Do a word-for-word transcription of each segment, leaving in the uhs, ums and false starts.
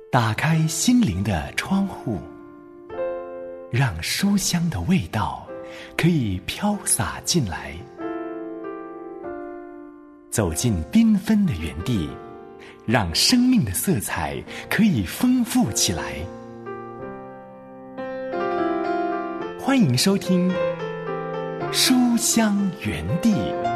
打开心灵的窗户，让书香的味道可以飘洒进来。走进缤纷的园地，让生命的色彩可以丰富起来。欢迎收听书香园地。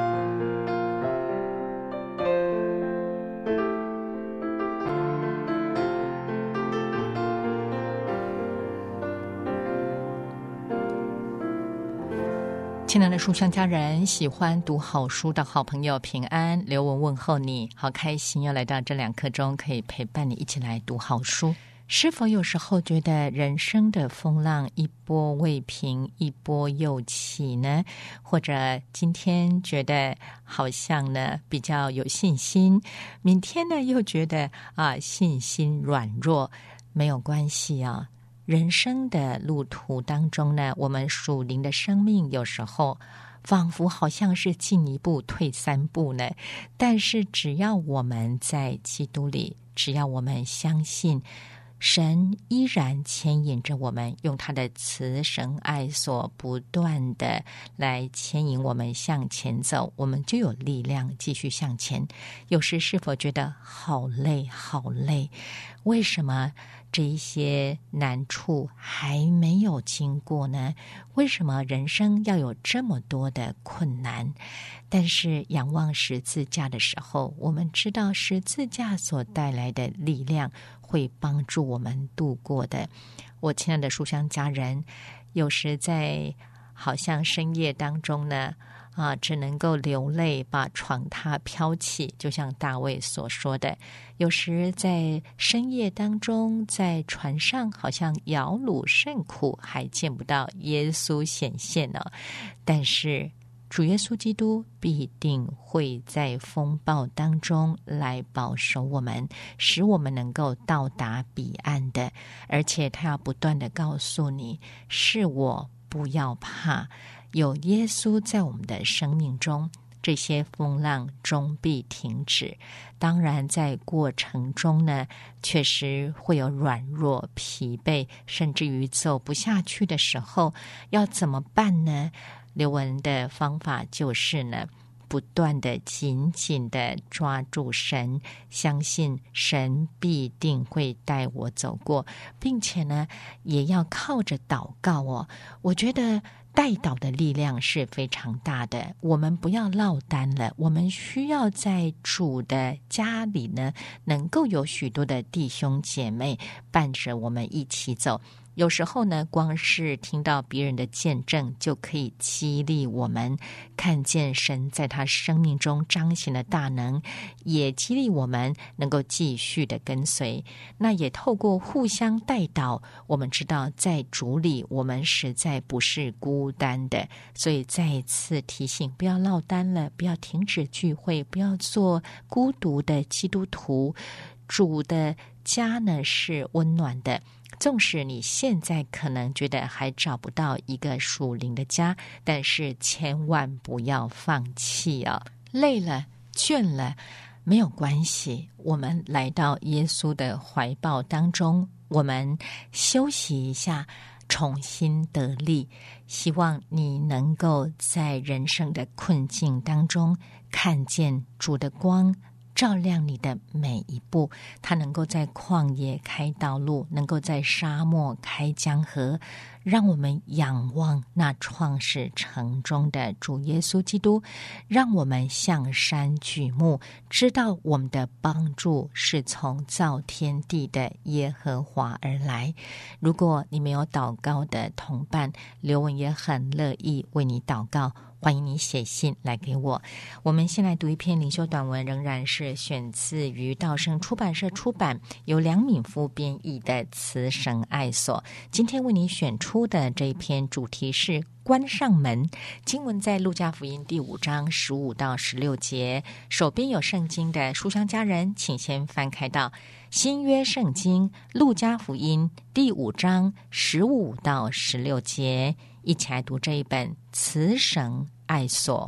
亲爱的书香家人，喜欢读好书的好朋友平安，刘文问候你，好开心又来到这两刻钟，可以陪伴你一起来读好书。是否有时候觉得人生的风浪一波未平一波又起呢？或者今天觉得好像呢比较有信心，明天呢又觉得啊信心软弱？没有关系啊，人生的路途当中呢，我们属灵的生命有时候仿佛好像是进一步退三步呢，但是只要我们在基督里，只要我们相信神依然牵引着我们，用他的慈神爱所不断的来牵引我们向前走，我们就有力量继续向前。有时是否觉得好累好累？为什么这一些难处还没有经过呢？为什么人生要有这么多的困难？但是仰望十字架的时候，我们知道十字架所带来的力量会帮助我们度过的。我亲爱的书香家人，有时在好像深夜当中呢啊，只能够流泪把床榻飘起，就像大卫所说的，有时在深夜当中，在船上好像摇橹甚苦，还见不到耶稣显现呢、哦。但是主耶稣基督必定会在风暴当中来保守我们，使我们能够到达彼岸的。而且他要不断的告诉你，是我，不要怕，有耶稣在我们的生命中，这些风浪终必停止。当然在过程中呢，确实会有软弱疲惫，甚至于走不下去的时候，要怎么办呢？刘文的方法就是呢，不断的紧紧的抓住神，相信神必定会带我走过，并且呢也要靠着祷告哦。我觉得代祷的力量是非常大的，我们不要落单了，我们需要在主的家里呢，能够有许多的弟兄姐妹伴着我们一起走。有时候呢，光是听到别人的见证，就可以激励我们看见神在他生命中彰显的大能，也激励我们能够继续的跟随。那也透过互相代祷，我们知道在主里我们实在不是孤单的。所以再一次提醒，不要落单了，不要停止聚会，不要做孤独的基督徒。主的家呢是温暖的，纵使你现在可能觉得还找不到一个属灵的家，但是千万不要放弃啊！累了倦了没有关系，我们来到耶稣的怀抱当中，我们休息一下，重新得力。希望你能够在人生的困境当中看见主的光照亮你的每一步，他能够在旷野开道路，能够在沙漠开江河，让我们仰望那创始成终的主耶稣基督，让我们向山举目，知道我们的帮助是从造天地的耶和华而来。如果你没有祷告的同伴，刘文也很乐意为你祷告，欢迎你写信来给我。我们先来读一篇灵修短文，仍然是选自于道生出版社出版，由梁敏夫编译的《慈神爱所》。今天为你选出的这一篇主题是关上门。经文在路加福音第五章十五到十六节。手边有圣经的书香家人，请先翻开到新约圣经路加福音第五章十五到十六节，一起来读这一本《慈神爱所》。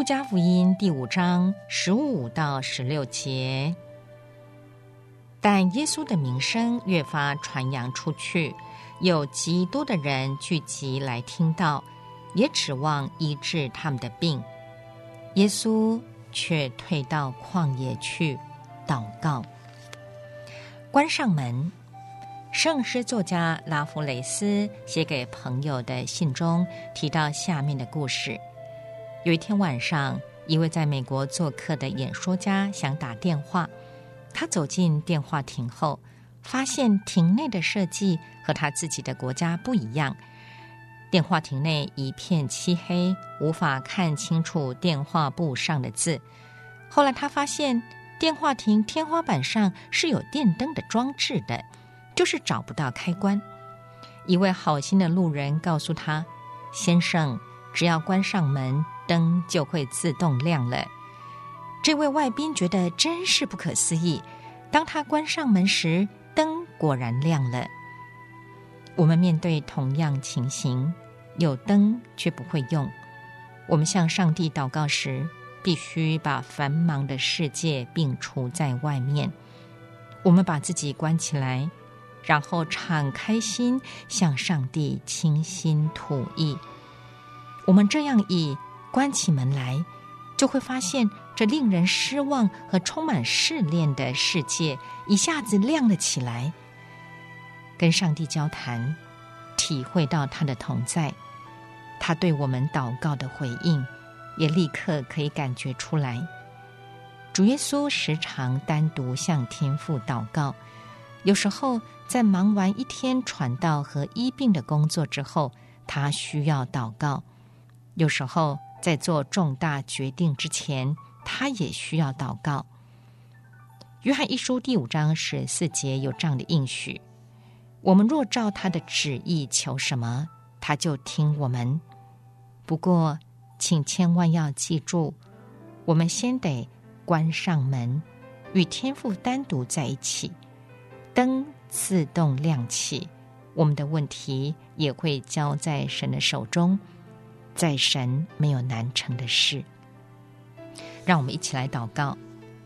加福音第五章十五到十六节。但耶稣的名声越发传扬出去，有极多的人聚集来听到，也指望医治他们的病。耶稣却退到旷野去祷告。关上门。圣诗作家拉夫雷斯写给朋友的信中提到下面的故事。有一天晚上，一位在美国做客的演说家想打电话，他走进电话亭后，发现亭内的设计和他自己的国家不一样。电话亭内一片漆黑，无法看清楚电话簿上的字。后来他发现电话亭天花板上是有电灯的装置的，就是找不到开关。一位好心的路人告诉他，先生，只要关上门，灯就会自动亮了。这位外宾觉得真是不可思议，当他关上门时，灯果然亮了。我们面对同样情形，有灯却不会用。我们向上帝祷告时，必须把繁忙的世界摒除在外面。我们把自己关起来，然后敞开心向上帝倾心吐意。我们这样一关起门来，就会发现这令人失望和充满试炼的世界一下子亮了起来。跟上帝交谈，体会到他的同在，他对我们祷告的回应也立刻可以感觉出来。主耶稣时常单独向天父祷告，有时候在忙完一天传道和医病的工作之后，他需要祷告；有时候在做重大决定之前，他也需要祷告。约翰一书第五章十四节有这样的应许：我们若照他的旨意求什么，他就听我们。不过请千万要记住，我们先得关上门，与天父单独在一起，灯自动亮起，我们的问题也会交在神的手中，在神没有难成的事。让我们一起来祷告。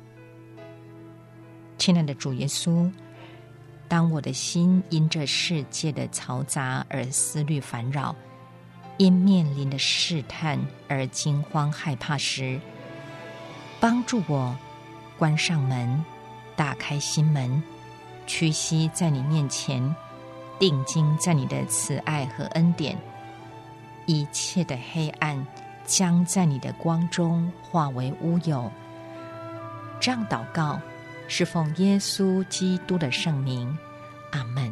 亲爱的主耶稣，当我的心因这世界的嘈杂而思虑烦扰，因面临的试探而惊慌害怕时，帮助我关上门，打开心门，屈膝在你面前，定睛在你的慈爱和恩典，一切的黑暗将在你的光中化为乌有。这样祷告是奉耶稣基督的圣名，阿们。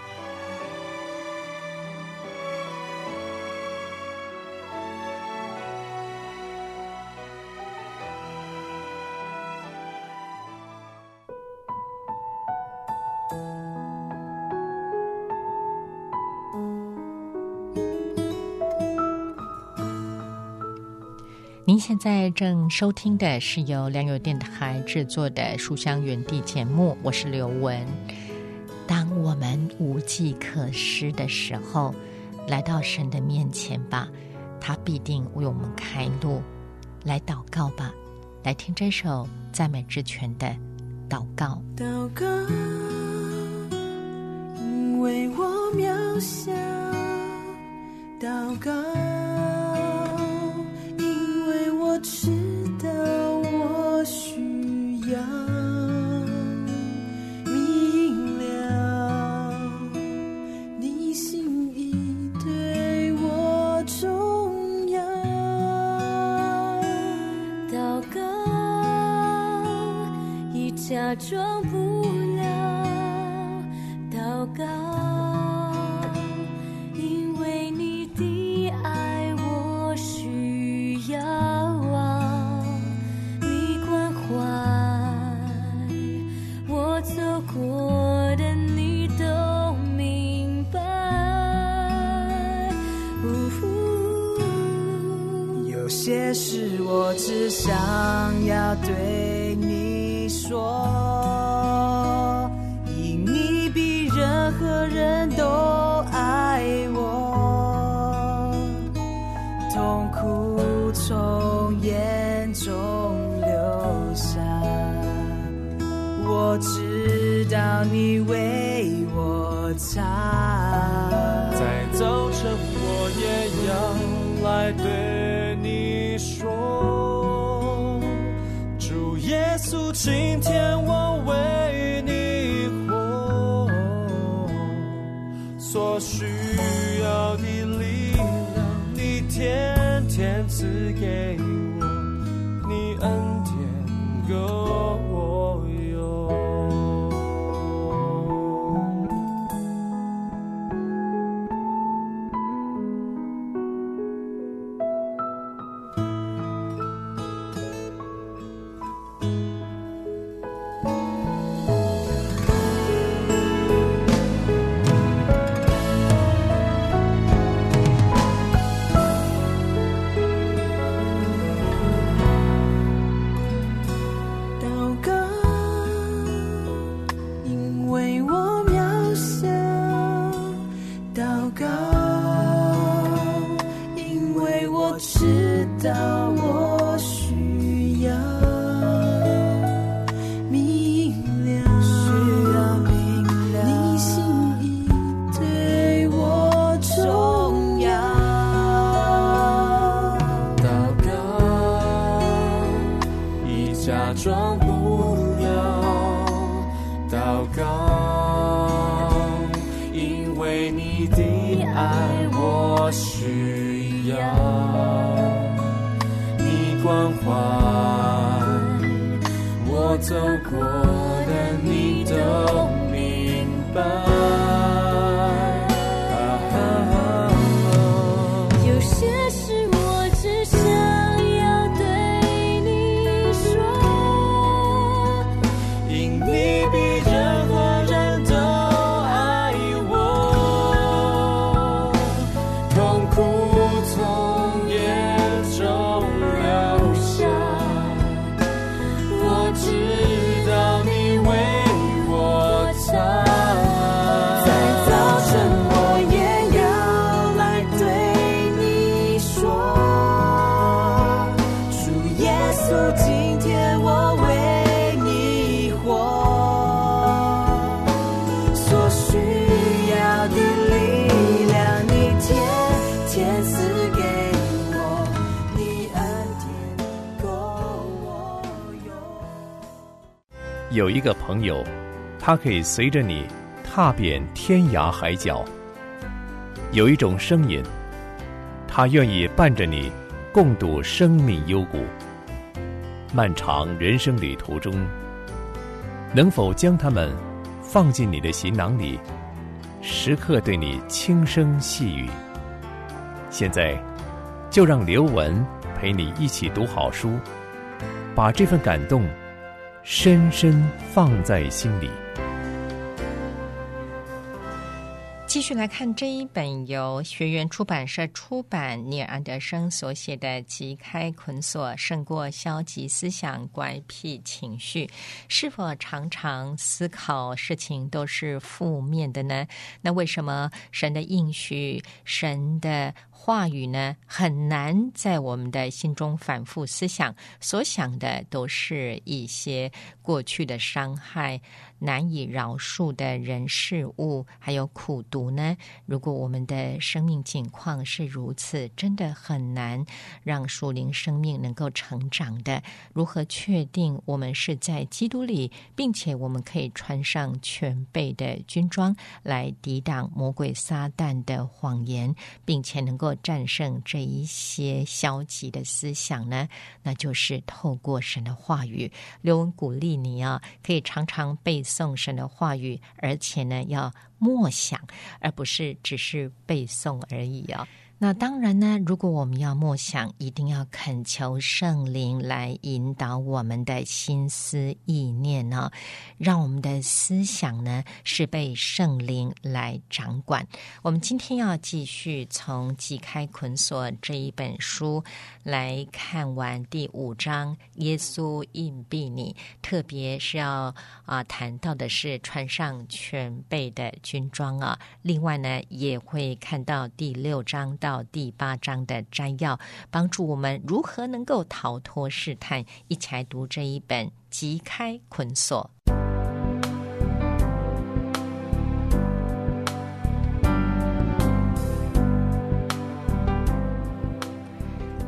您现在正收听的是由良友电台制作的书香园地节目，我是刘雯。当我们无计可施的时候，来到神的面前吧，他必定为我们开路。来祷告吧，来听这首赞美之泉的祷告。 祷告，因为我渺小，祷告，因为我知道我需要明了你心意对我重要。祷告已假装不了，祷告因为你的爱我需要啊，你关怀我走过的你都明白。有些事我只想要对你说，因你比任何人都爱我，痛苦从眼我知道你为我擦。 在早晨我也要来对你说，主耶稣，今天我为你活，所需要的力量你天天赐给我，你恩典够我用。走过的你都明白、啊啊啊、 有些事我只想要对你说， 因你比任何人都爱我，痛苦从眼中流下，我知有一个朋友，他可以随着你踏遍天涯海角；有一种声音，他愿意伴着你共度生命幽谷。漫长人生旅途中，能否将他们放进你的行囊里，时刻对你轻声细语？现在，就让刘文陪你一起读好书，把这份感动深深放在心里。 继续来看这一本由学园出版社出版，尼尔安德生所写的《击开捆锁，胜过消极思想、怪癖情绪》。是否常常思考事情都是负面的呢？那为什么神的应许、神的话语呢，很难在我们的心中反复思想？所想的都是一些过去的伤害、难以饶恕的人事物，还有苦毒呢？如果我们的生命境况是如此，真的很难让属灵生命能够成长的。如何确定我们是在基督里，并且我们可以穿上全备的军装来抵挡魔鬼撒旦的谎言，并且能够战胜这一些消极的思想呢？那就是透过神的话语。刘文鼓励你啊，可以常常背诵神的话语，而且呢要默想，而不是只是背诵而已啊。那当然呢，如果我们要默想，一定要恳求圣灵来引导我们的心思意念呢、哦，让我们的思想呢是被圣灵来掌管。我们今天要继续从《击开捆锁》这一本书来看完第五章，耶稣硬币你，特别是要啊谈到的是穿上全备的军装啊。另外呢，也会看到第六章到第八章的摘要，帮助我们如何能够逃脱试探。一起来读这一本《击开捆锁》。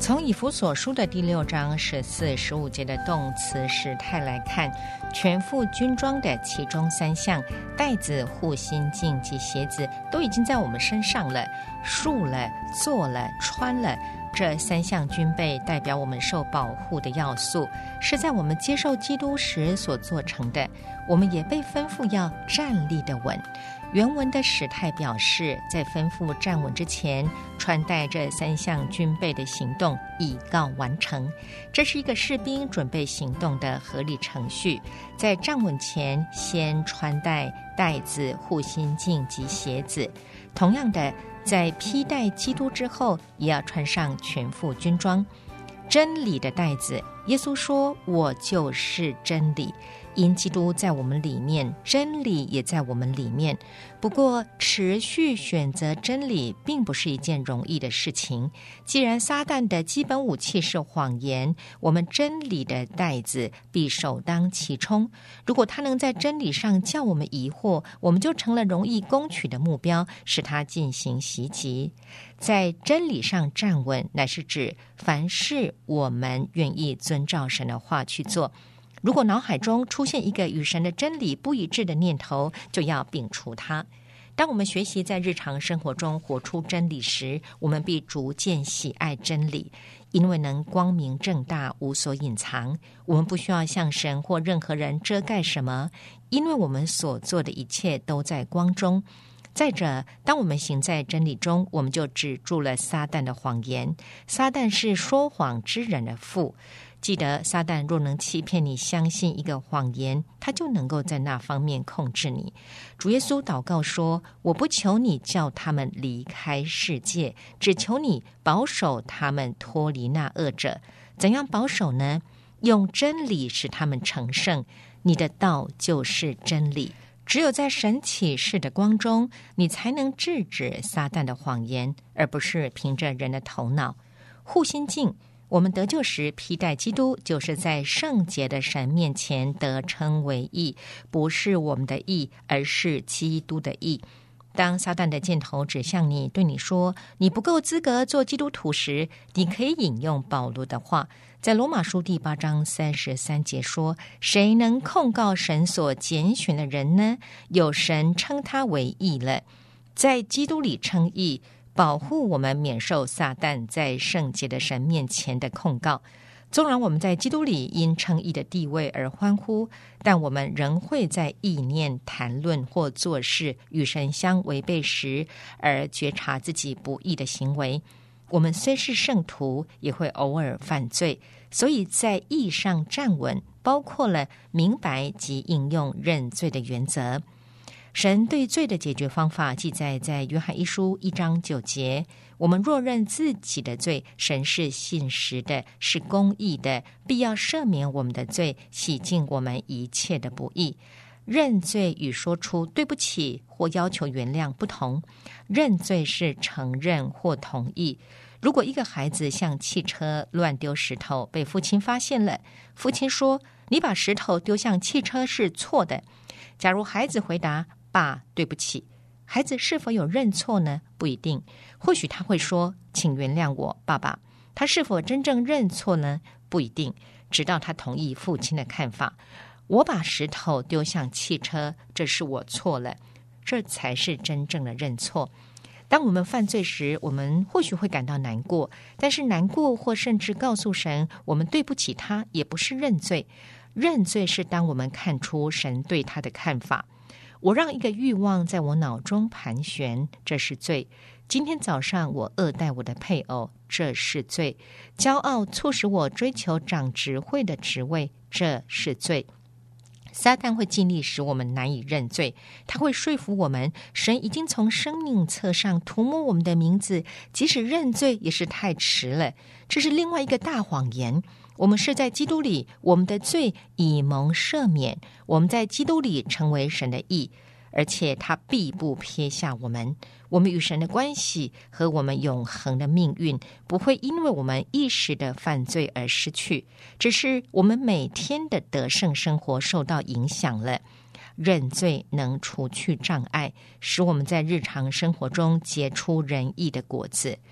从以弗所书的第六章十四、十五节的动词时态来看，全副军装的其中三项带子、护心镜及鞋子都已经在我们身上了，束了、做了、穿了。这三项军备代表我们受保护的要素，是在我们接受基督时所做成的。我们也被吩咐要站立的稳。原文的时态表示，在吩咐站稳之前，穿戴这三项军备的行动已告完成。这是一个士兵准备行动的合理程序。在站稳前，先穿戴带子、护心镜及鞋子。同样的，在披戴基督之后，也要穿上全副军装。真理的带子，耶稣说：“我就是真理。”因基督在我们里面，真理也在我们里面。不过，持续选择真理并不是一件容易的事情。既然撒旦的基本武器是谎言，我们真理的带子必首当其冲。如果他能在真理上叫我们疑惑，我们就成了容易攻取的目标，使他进行袭击。在真理上站稳，乃是指凡事我们愿意遵照神的话去做。如果脑海中出现一个与神的真理不一致的念头，就要摒除它。当我们学习在日常生活中活出真理时，我们必逐渐喜爱真理，因为能光明正大，无所隐藏。我们不需要向神或任何人遮盖什么，因为我们所做的一切都在光中。再者，当我们行在真理中，我们就止住了撒旦的谎言。撒旦是说谎之人的父。记得，撒旦若能欺骗你相信一个谎言，他就能够在那方面控制你。主耶稣祷告说：“我不求你叫他们离开世界，只求你保守他们脱离那恶者。”怎样保守呢？用真理使他们成圣。你的道就是真理。只有在神启示的光中，你才能制止撒旦的谎言，而不是凭着人的头脑。护心镜，我们得救时披戴基督，就是在圣洁的神面前得称为义，不是我们的义，而是基督的义。当撒旦的箭头指向你，对你说你不够资格做基督徒时，你可以引用保罗的话，在罗马书第八章三十三节说：“谁能控告神所拣选的人呢？有神称他为义了。”在基督里称义，保护我们免受撒旦在圣洁的神面前的控告。纵然我们在基督里因称义的地位而欢呼，但我们仍会在意念、谈论或做事与神相违背时，而觉察自己不义的行为。我们虽是圣徒，也会偶尔犯罪，所以在义上站稳，包括了明白及应用认罪的原则。神对罪的解决方法记载在约翰一书一章九节。我们若认自己的罪，神是信实的，是公义的，必要赦免我们的罪，洗净我们一切的不义。认罪与说出对不起或要求原谅不同。认罪是承认或同意。如果一个孩子向汽车乱丢石头，被父亲发现了，父亲说：“你把石头丢向汽车是错的。”假如孩子回答：“爸，对不起。”孩子是否有认错呢？不一定。或许他会说：“请原谅我，爸爸。”他是否真正认错呢？不一定。直到他同意父亲的看法：“我把石头丢向汽车，这是我错了。”这才是真正的认错。当我们犯罪时，我们或许会感到难过，但是难过或甚至告诉神我们对不起他，也不是认罪。认罪是当我们看出神对他的看法。我让一个欲望在我脑中盘旋，这是罪。今天早上我恶待我的配偶，这是罪。骄傲促使我追求长职会的职位，这是罪。撒旦会尽力使我们难以认罪，他会说服我们神已经从生命册上涂抹我们的名字，即使认罪也是太迟了。这是另外一个大谎言。我们是在基督里，我们的罪已蒙赦免，我们在基督里成为神的义，而且他必不撇下我们。我们与神的关系和我们永恒的命运不会因为我们一时的犯罪而失去，只是我们每天的得胜生活受到影响了。认罪能除去障碍，使我们在日常生活中结出仁义的果子。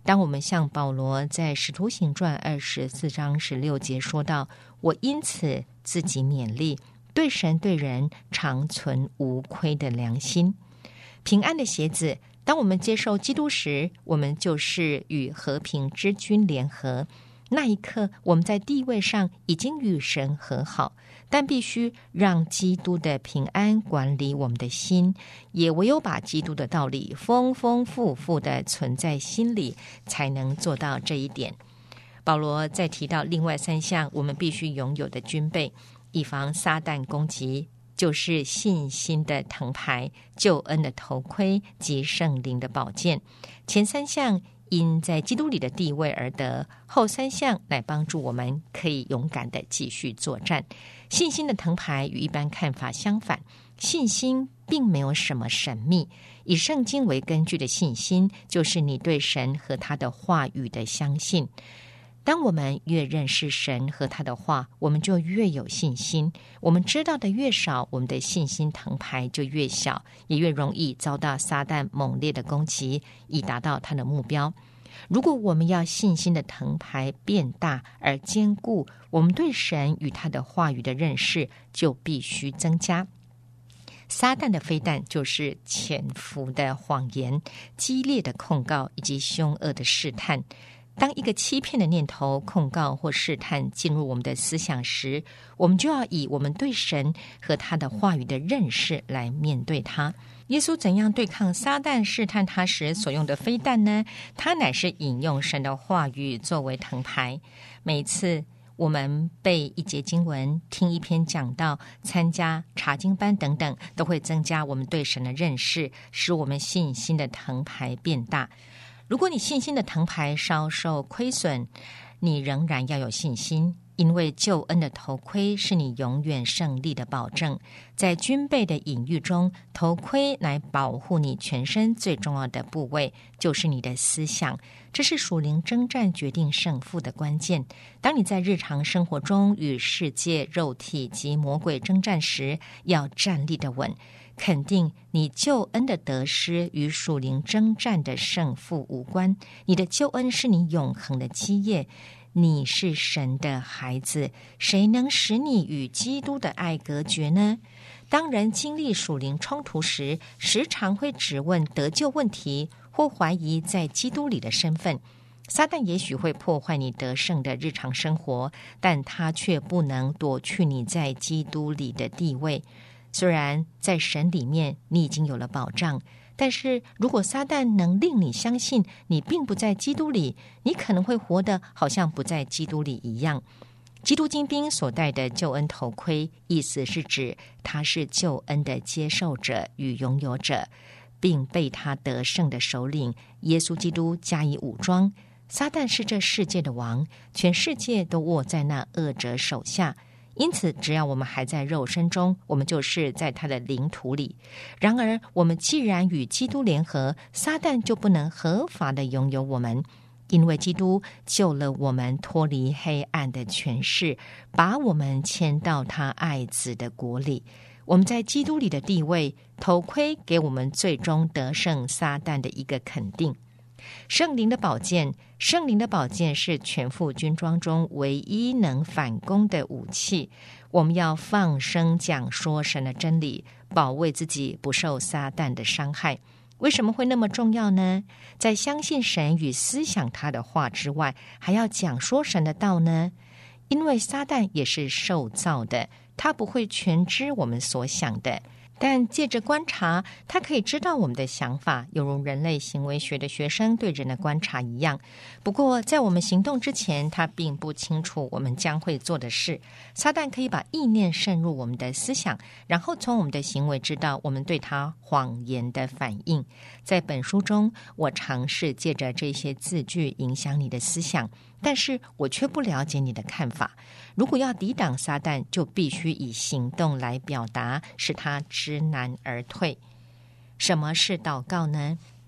当我们像保罗在使徒行传二十四章十六节说到，我因此自己勉励，对神对人常存无亏的良心。平安的鞋子，当我们接受基督时，我们就是与和平之君联合，那一刻我们在地位上已经与神和好，但必须让基督的平安管理我们的心，也唯有把基督的道理丰丰富富的存在心里，才能做到这一点。保罗再提到另外三项我们必须拥有的军备，以防撒旦攻击，就是信心的藤牌、救恩的头盔及圣灵的宝剑。前三项因在基督里的地位而得，后三项来帮助我们可以勇敢地继续作战。信心的藤牌与一般看法相反，信心并没有什么神秘，以圣经为根据的信心，就是你对神和他的话语的相信。当我们越认识神和他的话，我们就越有信心。我们知道的越少，我们的信心藤牌就越小，也越容易遭到撒旦猛烈的攻击，以达到他的目标。如果我们要信心的藤牌变大而坚固，我们对神与他的话语的认识就必须增加。撒旦的飞弹就是潜伏的谎言、激烈的控告以及凶恶的试探。当一个欺骗的念头、控告或试探进入我们的思想时，我们就要以我们对神和他的话语的认识来面对它。耶稣怎样对抗撒旦试探他时所用的飞弹呢？他乃是引用神的话语作为藤牌。每次我们背一节经文、听一篇讲道、参加查经班等等，都会增加我们对神的认识，使我们信心的藤牌变大。如果你信心的藤牌稍受亏损，你仍然要有信心，因为救恩的头盔是你永远胜利的保证。在军备的隐喻中，头盔来保护你全身最重要的部位，就是你的思想。这是属灵征战决定胜负的关键。当你在日常生活中与世界、肉体及魔鬼征战时，要站立的稳，肯定你救恩的得失与属灵征战的胜负无关。你的救恩是你永恒的基业，你是神的孩子，谁能使你与基督的爱隔绝呢？当人经历属灵冲突时，时常会质问得救问题，或怀疑在基督里的身份。撒旦也许会破坏你得胜的日常生活，但他却不能夺去你在基督里的地位。虽然在神里面你已经有了保障，但是如果撒旦能令你相信你并不在基督里，你可能会活得好像不在基督里一样。基督精兵所戴的救恩头盔，意思是指他是救恩的接受者与拥有者，并被他得胜的首领耶稣基督加以武装。撒旦是这世界的王，全世界都握在那恶者手下，因此只要我们还在肉身中，我们就是在他的领土里。然而我们既然与基督联合，撒旦就不能合法的拥有我们，因为基督救了我们脱离黑暗的权势，把我们迁到他爱子的国里。我们在基督里的地位，头盔给我们最终得胜撒旦的一个肯定。圣灵的宝剑，圣灵的宝剑是全副军装中唯一能反攻的武器。我们要放声讲说神的真理，保卫自己不受撒旦的伤害。为什么会那么重要呢？在相信神与思想他的话之外，还要讲说神的道呢？因为撒旦也是受造的，他不会全知我们所想的，但借着观察，他可以知道我们的想法，犹如人类行为学的学生对人的观察一样。不过在我们行动之前，他并不清楚我们将会做的事。撒旦可以把意念渗入我们的思想，然后从我们的行为知道我们对他谎言的反应。在本书中，我尝试借着这些字句影响你的思想，但是我却不了解你的看法。如果要抵挡撒旦，就必须以行动来表达，使他知难而退。什么是祷告呢？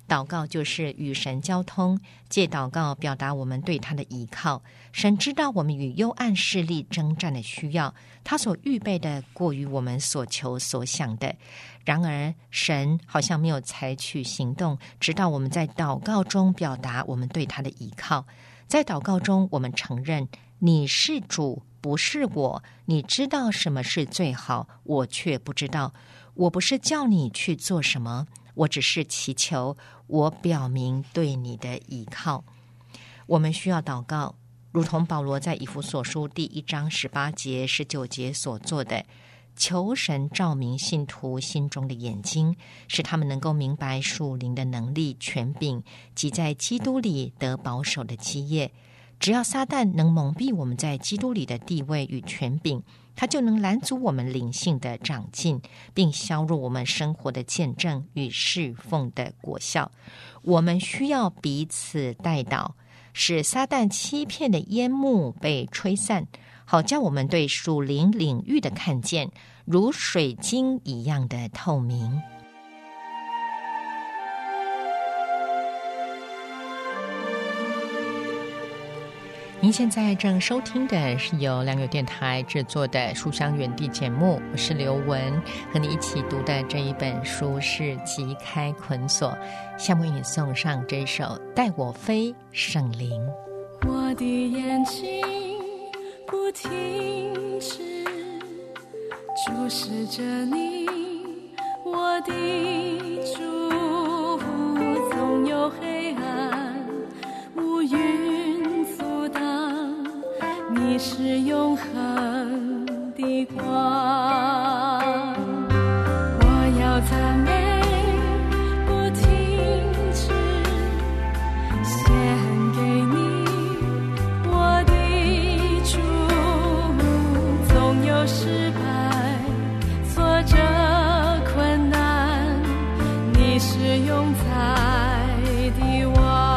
祷告就是与神交通，借祷告表达我们对他的依靠。神知道我们与幽暗势力征战的需要，他所预备的过于我们所求所想的。然而神好像没有采取行动，直到我们在祷告中表达我们对他的依靠。在祷告中，我们承认你是主，不是我，你知道什么是最好，我却不知道。我不是叫你去做什么，我只是祈求，我表明对你的依靠。我们需要祷告，如同保罗在以弗所书第一章十八节、十九节所做的，求神照明信徒心中的眼睛，使他们能够明白属灵的能力、权柄及在基督里得保守的基业。只要撒旦能蒙蔽我们在基督里的地位与权柄，他就能拦阻我们灵性的长进，并削弱我们生活的见证与侍奉的果效。我们需要彼此代祷，使撒旦欺骗的烟幕被吹散，好叫我们对属灵领域的看见如水晶一样的透明。您现在正收听的是由良友电台制作的《书香园地》节目，我是刘雯，和你一起读的这一本书是《击开捆锁》，下面为你送上这首《带我飞圣灵》。 我的眼睛不停止注视着你，我的主，总有黑暗乌云阻挡，你是永恒的光。我要赞美不停止献给你，我的主，总有失败挫折困难，你是永在的王。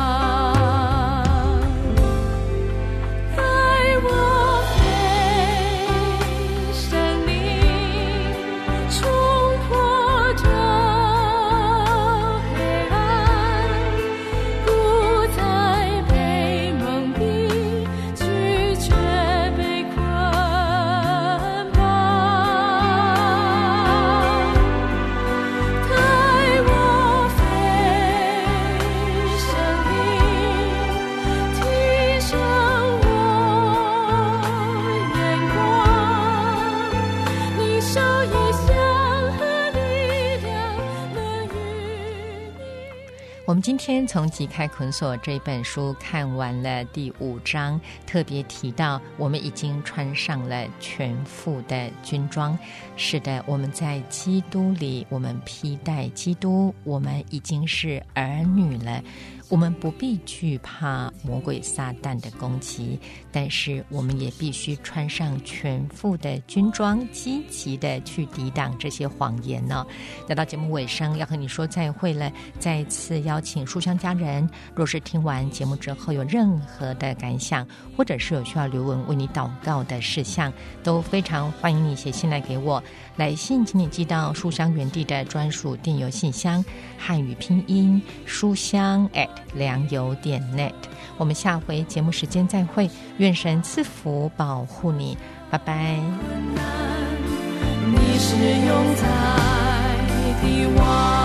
我们今天从《击开捆锁》这本书看完了第五章，特别提到我们已经穿上了全副的军装。是的，我们在基督里，我们披戴基督，我们已经是儿女了。我们不必惧怕魔鬼撒旦的攻击，但是我们也必须穿上全副的军装，积极的去抵挡这些谎言呢、哦。来到节目尾声，要和你说再会了。再次邀请书香家人，若是听完节目之后有任何的感想，或者是有需要刘雯为你祷告的事项，都非常欢迎你写信来给我。来信请你寄到书香园地的专属电邮信箱，汉语拼音书香 at 良友点 net。 我们下回节目时间再会，愿神赐福保护你，拜拜。 你是永在的王。